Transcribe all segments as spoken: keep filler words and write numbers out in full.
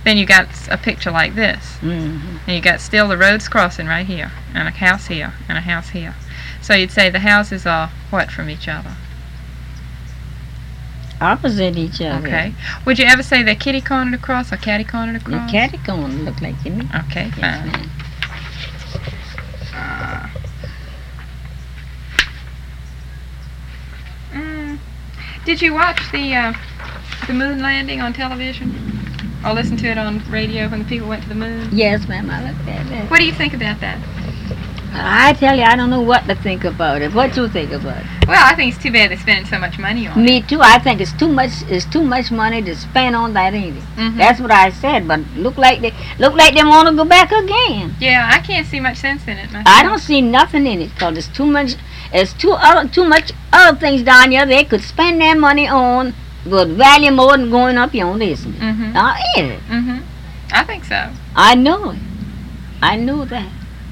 Then you got a picture like this. Mm-hmm. And you got still the roads crossing right here, and a house here, and a house here. So you'd say the houses are what from each other? Opposite each other. Okay. Would you ever say they're kitty cornered across or catty cornered The across? catty corner look like it. Okay, Yes, fine. ma'am. Uh, mm, did you watch the uh, the moon landing on television? Or listen to it on radio when the people went to the moon? Yes, ma'am, I looked at that. What do you think about that? I tell you, I don't know what to think about it. What you think about it? Well, I think it's too bad they're spending so much money on it. Me too. I think it's too much. It's too much money to spend on that, ain't it? Mhm. That's what I said. But look like they look like they want to go back again. Yeah, I can't see much sense in it myself. I don't see nothing in it because it's too much. It's too other, too much other things down here they could spend their money on, would value more than going up here on this. Mm-hmm. Now, is it? Mm-hmm. I think so. I know it. I know that.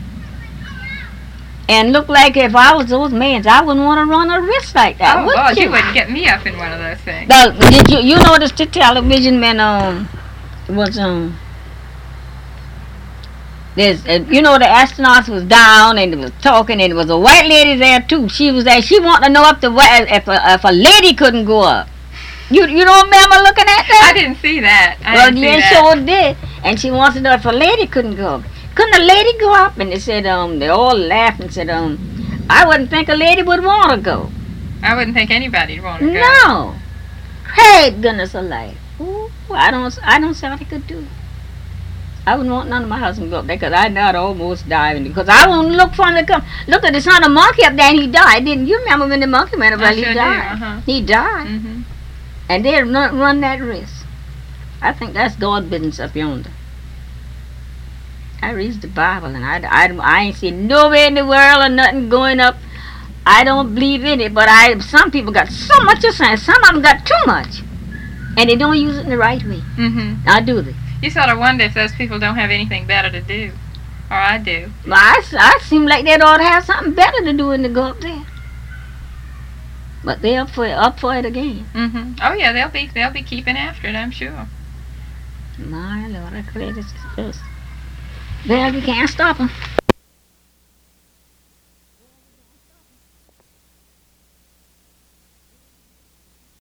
And look like if I was those men, I wouldn't want to run a risk like that. Oh, would Lord, you? you wouldn't get me up in one of those things. Now, did you you notice the television man um was um there's uh, you know the astronauts was down and it was talking and there was a white lady there too. She was there. She wanted to know if the whi- if a, if a lady couldn't go up. You you don't remember looking at that? I didn't see that. I well, didn't see yeah, that. sure did. And she wants to know if a lady couldn't go up. Couldn't a lady go up? And they said um they all laughed and said um I wouldn't think a lady would want to go. I wouldn't think anybody'd want to go. No. Great goodness alive. Ooh, I don't I don't see how they could do it. I wouldn't want none of my husband to go up there because I know I'd almost die. Because I won't look for him to come. Look at the son of monkey up there and he died. Didn't you remember when the monkey man up there? I He sure do, died. uh-huh. He died. Mm-hmm. And they run, run that risk. I think that's God's business up yonder. I read the Bible and I, I, I ain't seen nowhere in the world or nothing going up. I don't believe in it, but I some people got so much of sense. Some of them got too much. And they don't use it in the right way. Mm-hmm. Now do they? You sort of wonder if those people don't have anything better to do. Or I do. Well, I, I seem like they ought to have something better to do than to go up there. But they're up for it, up for it again. Mm-hmm. Oh yeah, they'll be they'll be keeping after it, I'm sure. My Lord, I declare this is just. Well, you can't stop them.